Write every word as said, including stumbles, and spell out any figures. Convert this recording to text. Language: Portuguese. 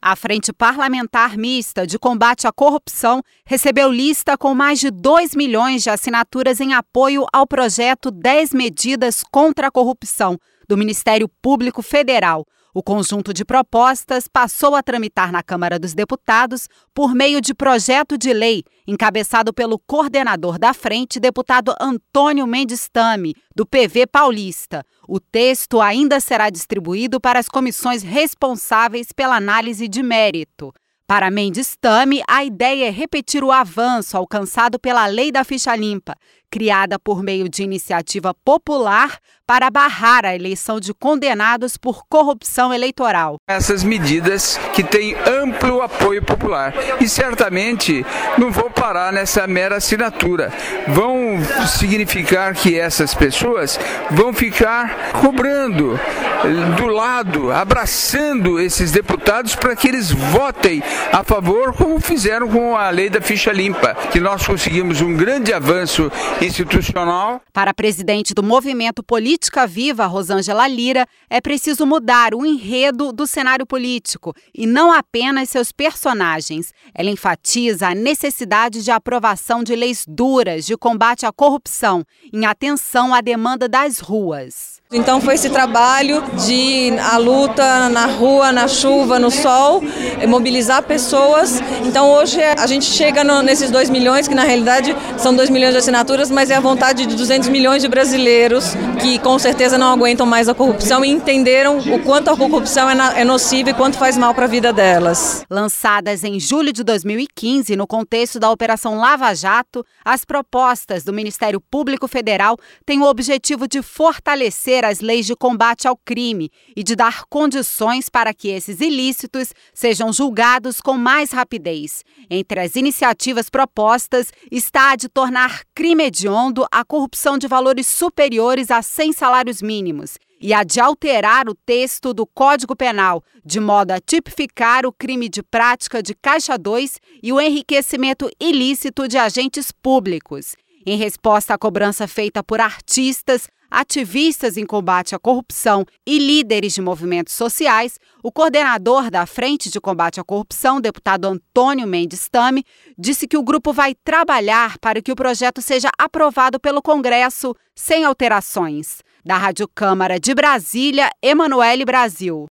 A Frente Parlamentar Mista de Combate à Corrupção recebeu lista com mais de dois milhões de assinaturas em apoio ao projeto dez Medidas contra a Corrupção do Ministério Público Federal. O conjunto de propostas passou a tramitar na Câmara dos Deputados por meio de projeto de lei, encabeçado pelo coordenador da frente, deputado Antônio Mendes Tame, do P V paulista. O texto ainda será distribuído para as comissões responsáveis pela análise de mérito. Para Mendes Tame, a ideia é repetir o avanço alcançado pela Lei da Ficha Limpa, criada por meio de iniciativa popular para barrar a eleição de condenados por corrupção eleitoral. Essas medidas que têm amplo apoio popular e certamente não vão parar nessa mera assinatura. Vão significar que essas pessoas vão ficar cobrando do lado, abraçando esses deputados para que eles votem a favor, como fizeram com a Lei da Ficha Limpa, que nós conseguimos um grande avanço institucional. Para a presidente do Movimento Política Viva, Rosângela Lira, é preciso mudar o enredo do cenário político e não apenas seus personagens. Ela enfatiza a necessidade de aprovação de leis duras de combate à corrupção, em atenção à demanda das ruas. Então foi esse trabalho de a luta na rua, na chuva, no sol, mobilizar pessoas. Então hoje a gente chega no, nesses dois milhões, que na realidade são dois milhões de assinaturas, mas é a vontade de duzentos milhões de brasileiros que com certeza não aguentam mais a corrupção e entenderam o quanto a corrupção é, na, é nociva e quanto faz mal para a vida delas. Lançadas em julho de dois mil e quinze, no contexto da Operação Lava Jato, as propostas do Ministério Público Federal têm o objetivo de fortalecer as leis de combate ao crime e de dar condições para que esses ilícitos sejam julgados com mais rapidez. Entre as iniciativas propostas está a de tornar crime hediondo a corrupção de valores superiores a cem salários mínimos e a de alterar o texto do Código Penal, de modo a tipificar o crime de prática de caixa dois e o enriquecimento ilícito de agentes públicos. Em resposta à cobrança feita por artistas, ativistas em combate à corrupção e líderes de movimentos sociais, o coordenador da Frente de Combate à Corrupção, deputado Antônio Mendes Tame, disse que o grupo vai trabalhar para que o projeto seja aprovado pelo Congresso sem alterações. Da Rádio Câmara de Brasília, Emanuele Brasil.